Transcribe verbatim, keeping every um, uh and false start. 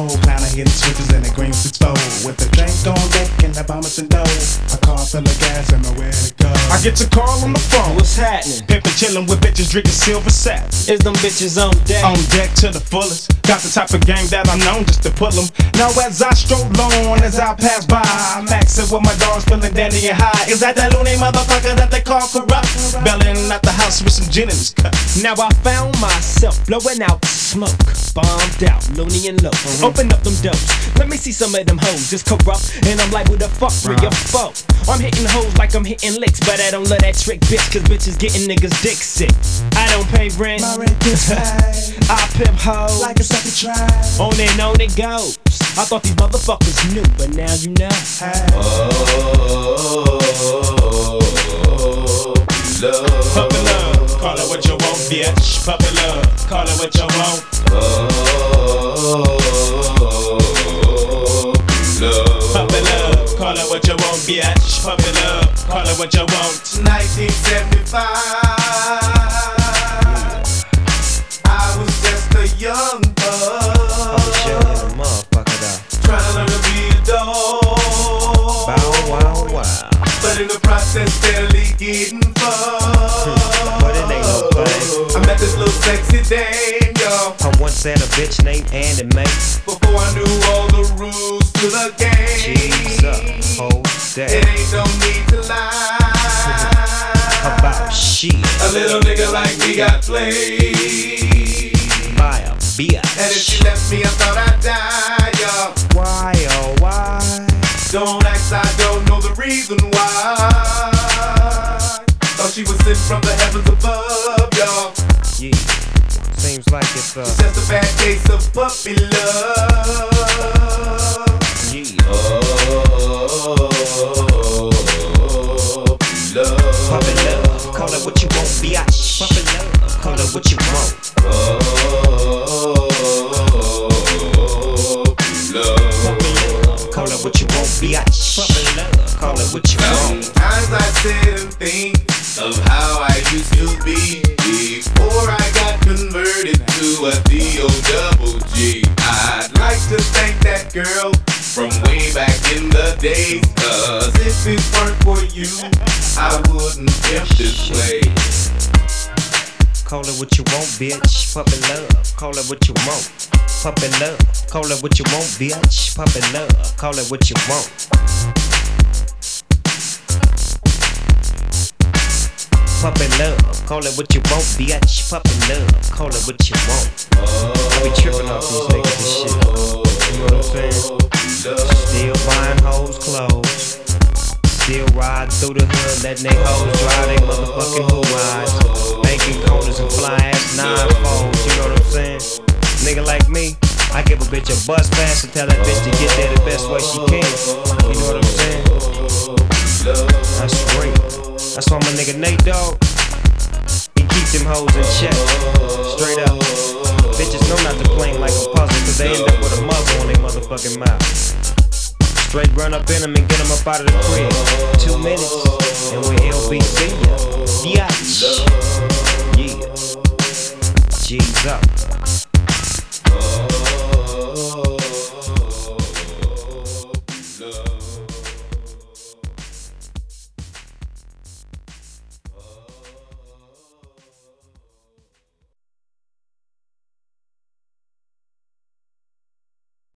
pole, clowner hitting switches and the green six fold. With the drink on deck and the bombers and dough, a car full of gas and nowhere to go. I get your call on the phone. What's happening? Pimpin' chillin' with bitches drinking silver sap. Is them bitches on deck? On deck to the fullest. Got the type of game that I'm known just to pull them. Now as I stroll on, as I pass by, I'm maxing with my dogs feeling dandy and high. Is that that loony motherfucker that they call corrupt? Belling out the house with some gin in his cup. Now I found myself blowing out smoke, bombed out, loony and low. Mm-hmm. Open up them doors, let me see some of them hoes. It's corrupt, and I'm like, who the fuck were your foe? I'm hitting hoes like I'm hitting licks, but I don't love that trick, bitch, cause bitches getting niggas dick sick. I don't pay rent, My rent gets paid I pimp hoes like a second try. on and on it goes. I thought these motherfuckers knew, but now you know. Hey. Oh, love. Puppy love, call it what you want, bitch. Puppy love, call it what you want. Oh, love. Puppy love, call it what you want, bitch. Puppy love, call it what you want. nineteen seventy-five, I was just a young bug, trying to learn to be a dog. Bow wow wow. But in the process, steadily getting fucked. But it ain't no play. I met this little sexy dame, yo. I once had a bitch named Annie Mae. Before I knew all the rules to the game. Jesus, hold It that. ain't no need to lie. About shit. A little nigga like me got played. By a bitch. And if she left me, I thought I'd die, yo. Why, oh why? Don't ask, I don't know the reason why. Thought she was sent from the heavens above, y'all. Yeah, seems like it's uh It's just a bad case of puppy love. yeah. Oh, love. Puppy love, call it what you want, bitch. Puppy love, call it what you want. Oh, love. Puppy love, call it what you want, bitch. Puppy love, call it what you want. Sometimes I sit and think of how I used to be before I got converted to a D O double G. I'd like to thank that girl from way back in the days, cause if it weren't for you, I wouldn't pimp this way. Call it what you want, bitch. Puppy love, call it what you want. Puppy love, call it what you want, bitch. Puppy love, call it what you want. Puppy love, call it what you want, bitch. Puppy love, call it what you want. I be tripping off these niggas and shit. You know what I'm saying? Still buying hoes clothes. Still riding through the hood, letting they hoes dry they motherfucking hoo eyes. Banking corners and fly ass nine foes, you know what I'm saying? Nigga like me, I give a bitch a bus pass and tell that bitch to get there the best way she can. You know what I'm saying? That's real. That's why my nigga Nate Dogg, he keep them hoes in check. Straight up. Bitches know not to play like a puzzle, cause they end up with a muzzle on their motherfucking mouth. Straight run up in them and get them up out of the crib. Two minutes, and we're L B C, ya. Biatch. Yeah. G's up.